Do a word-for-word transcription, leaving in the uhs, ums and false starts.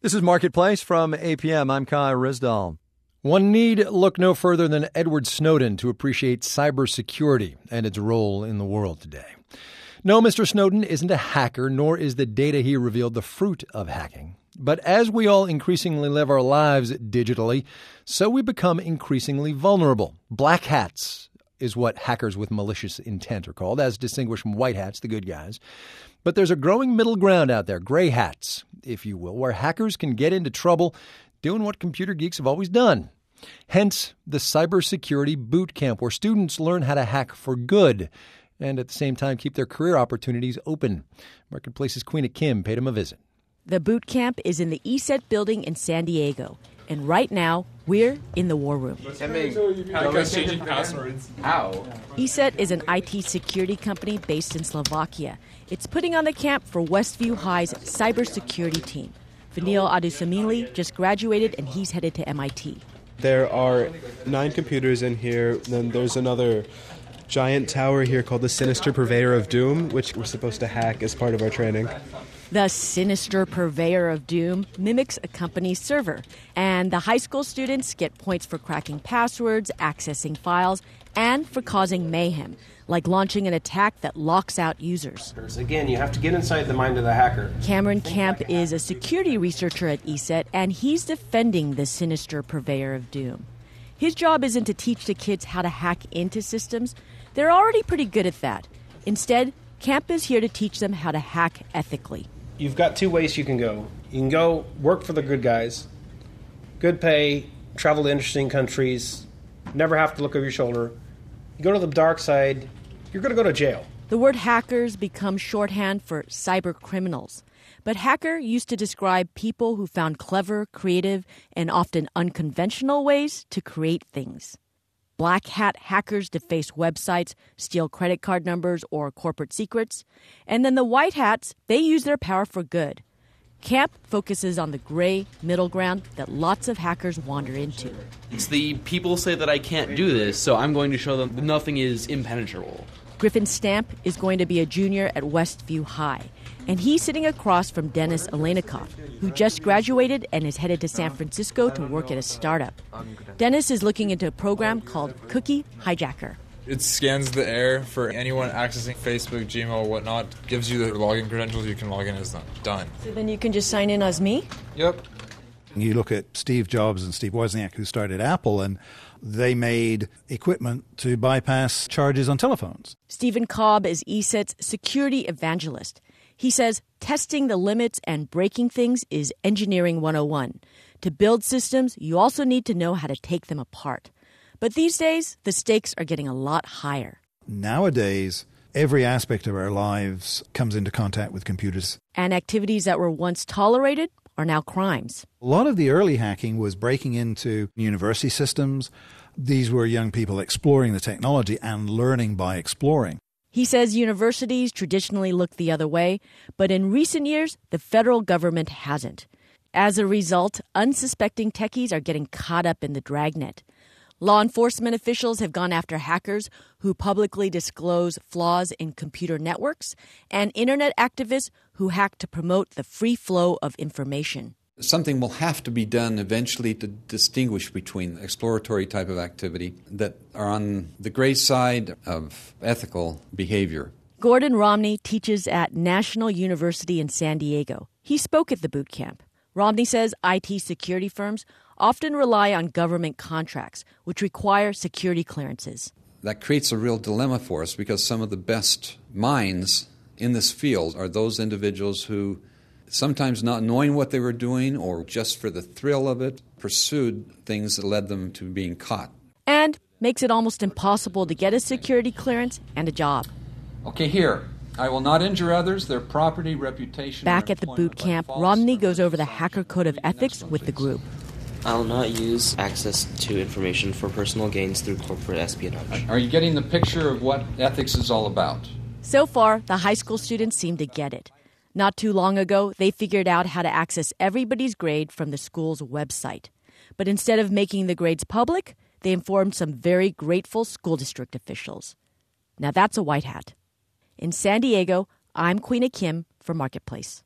This is Marketplace from A P M. I'm Kai Risdall. One need look no further than Edward Snowden to appreciate cybersecurity and its role in the world today. No, Mister Snowden isn't a hacker, nor is the data he revealed the fruit of hacking. But as we all increasingly live our lives digitally, so we become increasingly vulnerable. Black hats is what hackers with malicious intent are called, as distinguished from white hats, the good guys. But there's a growing middle ground out there, gray hats, if you will, where hackers can get into trouble doing what computer geeks have always done. Hence, the Cybersecurity Boot Camp, where students learn how to hack for good and at the same time keep their career opportunities open. Marketplace's Queena Kim paid him a visit. The boot camp is in the E S E T building in San Diego. And right now, we're in the war room. How are you guys changing passwords? How? E S E T is an I T security company based in Slovakia. It's putting on the camp for Westview High's cybersecurity team. Vanil Adusamili just graduated, and he's headed to M I T. There are nine computers in here. Then there's another giant tower here called the Sinister Purveyor of Doom, which we're supposed to hack as part of our training. The Sinister Purveyor of Doom mimics a company's server, and the high school students get points for cracking passwords, accessing files, and for causing mayhem, like launching an attack that locks out users. Again, you have to get inside the mind of the hacker. Cameron Camp is a security researcher at E S E T, and he's defending the Sinister Purveyor of Doom. His job isn't to teach the kids how to hack into systems. They're already pretty good at that. Instead, Camp is here to teach them how to hack ethically. You've got two ways you can go. You can go work for the good guys, good pay, travel to interesting countries, never have to look over your shoulder. You go to the dark side, you're going to go to jail. The word hackers becomes shorthand for cyber criminals. But hacker used to describe people who found clever, creative, and often unconventional ways to create things. Black hat hackers deface websites, steal credit card numbers or corporate secrets. And then the white hats, they use their power for good. Camp focuses on the gray middle ground that lots of hackers wander into. It's the people say that I can't do this, so I'm going to show them that nothing is impenetrable. Griffin Stamp is going to be a junior at Westview High, and he's sitting across from Dennis Olenikov, who just graduated and is headed to San Francisco to work at a startup. Dennis is looking into a program called Cookie Hijacker. It scans the air for anyone accessing Facebook, Gmail, whatnot, gives you the login credentials, you can log in as done. So then you can just sign in as me? Yep. You look at Steve Jobs and Steve Wozniak, who started Apple, and they made equipment to bypass charges on telephones. Stephen Cobb is E S E T's security evangelist. He says testing the limits and breaking things is engineering one oh one. To build systems, you also need to know how to take them apart. But these days, the stakes are getting a lot higher. Nowadays, every aspect of our lives comes into contact with computers. And activities that were once tolerated are now crimes. A lot of the early hacking was breaking into university systems. These were young people exploring the technology and learning by exploring. He says universities traditionally look the other way, but in recent years, the federal government hasn't. As a result, unsuspecting techies are getting caught up in the dragnet. Law enforcement officials have gone after hackers who publicly disclose flaws in computer networks and internet activists who hack to promote the free flow of information. Something will have to be done eventually to distinguish between exploratory type of activity that are on the gray side of ethical behavior. Gordon Romney teaches at National University in San Diego. He spoke at the boot camp. Romney says I T security firms often rely on government contracts, which require security clearances. That creates a real dilemma for us because some of the best minds in this field are those individuals who, sometimes not knowing what they were doing or just for the thrill of it, pursued things that led them to being caught. And makes it almost impossible to get a security clearance and a job. Okay, here. I will not injure others, their property, reputation. Back at the boot camp, Romney goes over the hacker code of ethics with the group. I'll not use access to information for personal gains through corporate espionage. Are you getting the picture of what ethics is all about? So far, the high school students seem to get it. Not too long ago, they figured out how to access everybody's grade from the school's website. But instead of making the grades public, they informed some very grateful school district officials. Now that's a white hat. In San Diego, I'm Queena Kim for Marketplace.